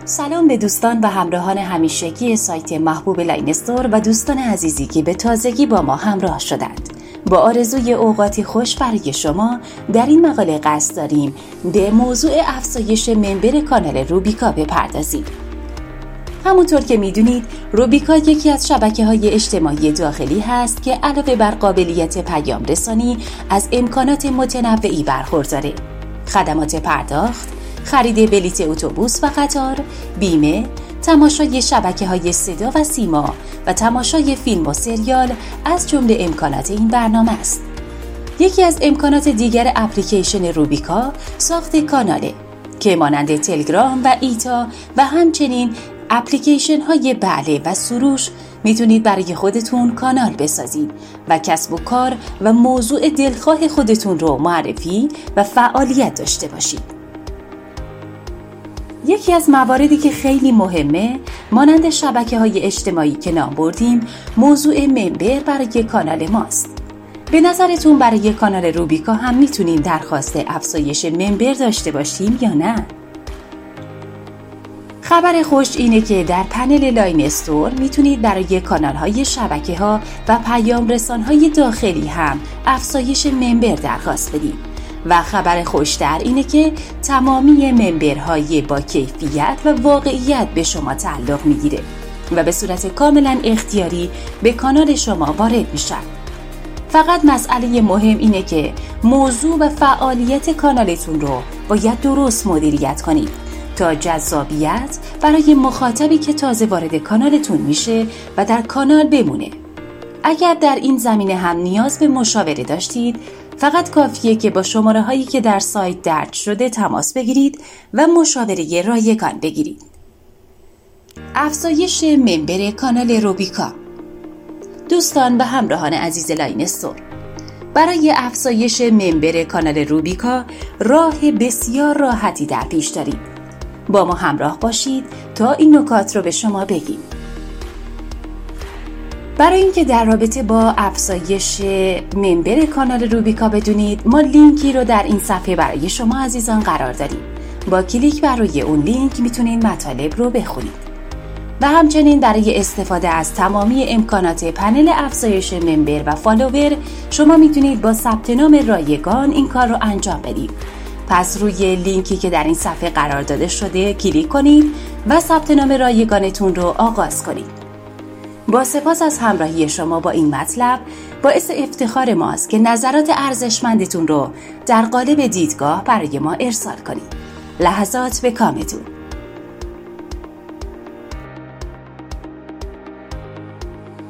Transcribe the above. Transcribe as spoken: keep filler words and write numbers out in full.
سلام به دوستان و همراهان همیشگی سایت محبوب لاین استور و دوستان عزیزی که به تازگی با ما همراه شدند. با آرزوی اوقاتی خوش برای شما در این مقاله قصد داریم به موضوع افزایش ممبر کانال روبیکا بپردازیم. همونطور که میدونید روبیکا یکی از شبکه‌های اجتماعی داخلی هست که علاوه بر قابلیت پیام رسانی از امکانات متنوعی برخورداره. خدمات پرداخت، خرید بلیت اتوبوس و قطار، بیمه، تماشای شبکه‌های صدا و سیما و تماشای فیلم و سریال از جمله امکانات این برنامه است. یکی از امکانات دیگر اپلیکیشن روبیکا ساخت کاناله که مانند تلگرام و ایتا و همچنین اپلیکیشن های بله و سروش میتونید برای خودتون کانال بسازید و کسب و کار و موضوع دلخواه خودتون رو معرفی و فعالیت داشته باشید. یکی از مواردی که خیلی مهمه مانند شبکه‌های اجتماعی که نام بردیم موضوع ممبر برای کانال ماست. به نظرتون برای کانال روبیکا هم میتونیم درخواست افزایش ممبر داشته باشیم یا نه؟ خبر خوش اینه که در پنل لاین استور میتونید برای کانال‌های شبکه‌ها و پیام رسان‌های داخلی هم افزایش ممبر درخواست بدید. و خبر خوشتر اینه که تمامی ممبرهای با کیفیت و واقعیت به شما تعلق میگیره و به صورت کاملا اختیاری به کانال شما وارد میشن. فقط مسئله مهم اینه که موضوع و فعالیت کانالتون رو باید درست مدیریت کنید تا جذابیت برای مخاطبی که تازه وارد کانالتون میشه و در کانال بمونه. اگر در این زمینه هم نیاز به مشاوره داشتید فقط کافیه که با شماره هایی که در سایت درج شده تماس بگیرید و مشاوره رایگان بگیرید. افزایش ممبر کانال روبیکا. دوستان و همراهان عزیز لاین استور، برای افزایش ممبر کانال روبیکا راه بسیار راحتی در پیش دارید. با ما همراه باشید تا این نکات رو به شما بگیم. برای اینکه در رابطه با افزایش ممبر کانال روبیکا بدونید، ما لینکی رو در این صفحه برای شما عزیزان قرار داریم. با کلیک بر روی اون لینک میتونید مطالب رو بخونید و همچنین برای استفاده از تمامی امکانات پنل افزایش ممبر و فالوور شما میتونید با ثبت نام رایگان این کار رو انجام بدید. پس روی لینکی که در این صفحه قرار داده شده کلیک کنید و ثبت نام رایگانتون رو آغاز کنید. با سپاس از همراهی شما با این مطلب، باعث افتخار ماست که نظرات ارزشمندتون رو در قالب دیدگاه برای ما ارسال کنید. لحظات به کامتون.